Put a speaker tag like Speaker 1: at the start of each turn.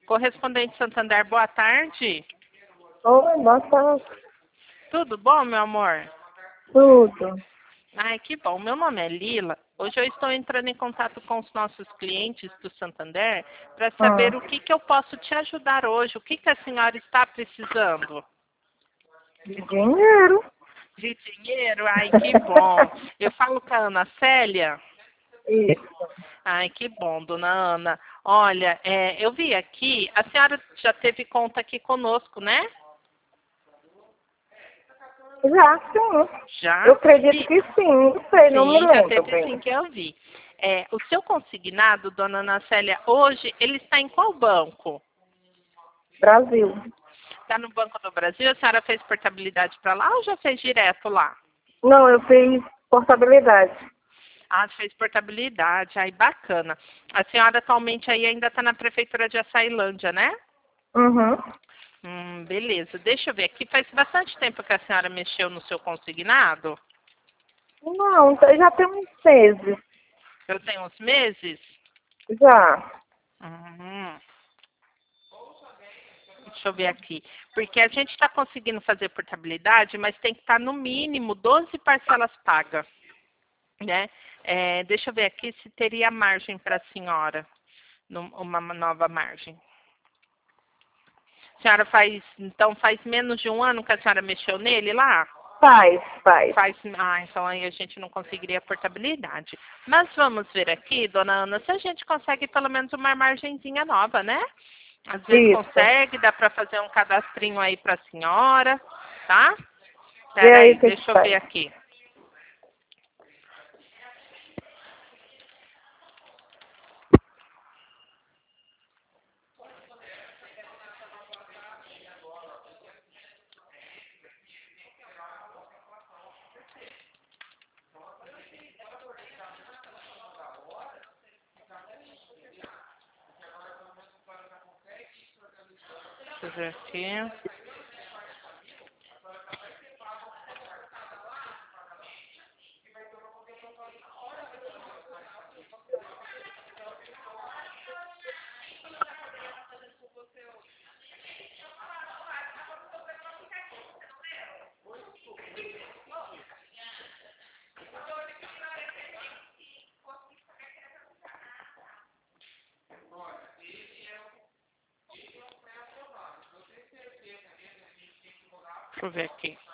Speaker 1: Correspondente Santander, boa tarde.
Speaker 2: Oi, boa tarde.
Speaker 1: Tudo bom, meu amor?
Speaker 2: Tudo.
Speaker 1: Ai, que bom. Meu nome é Lila. Hoje eu estou entrando em contato com os nossos clientes do Santander para saber o que eu posso te ajudar hoje. O que a senhora está precisando?
Speaker 2: De dinheiro.
Speaker 1: De dinheiro? Ai, que bom. Eu falo com a Ana Célia.
Speaker 2: Isso.
Speaker 1: Ai, que bom, dona Ana. Olha, eu vi aqui, a senhora já teve conta aqui conosco, né?
Speaker 2: Já, sim.
Speaker 1: Já?
Speaker 2: Eu acredito que sim. Não sei, não me
Speaker 1: Sim, já
Speaker 2: lembro
Speaker 1: teve
Speaker 2: bem.
Speaker 1: sim que eu vi. O seu consignado, dona Ana Célia, hoje, ele está em qual banco?
Speaker 2: Brasil.
Speaker 1: Está no Banco do Brasil? A senhora fez portabilidade para lá ou já fez direto lá?
Speaker 2: Não, eu fiz portabilidade.
Speaker 1: Ah, fez portabilidade. Ai, bacana. A senhora atualmente aí ainda está na prefeitura de Açailândia, né?
Speaker 2: Uhum.
Speaker 1: Beleza. Deixa eu ver aqui. Faz bastante tempo que a senhora mexeu no seu consignado?
Speaker 2: Não, já tem uns meses.
Speaker 1: Eu tenho uns meses?
Speaker 2: Já.
Speaker 1: Uhum. Deixa eu ver aqui. Porque a gente está conseguindo fazer portabilidade, mas tem que estar no mínimo 12 parcelas pagas, né? Deixa eu ver aqui se teria margem para a senhora, uma nova margem. A senhora então faz menos de um ano que a senhora mexeu nele lá?
Speaker 2: Faz.
Speaker 1: Então aí a gente não conseguiria portabilidade. Mas vamos ver aqui, dona Ana, se a gente consegue pelo menos uma margenzinha nova, né? Às vezes
Speaker 2: Isso.
Speaker 1: consegue, dá para fazer um cadastrinho aí para a senhora, tá?
Speaker 2: Vê aí
Speaker 1: Peraí,
Speaker 2: o que
Speaker 1: deixa eu ver
Speaker 2: faz.
Speaker 1: aqui. Deixa eu ver aqui. Deixa eu ver aqui.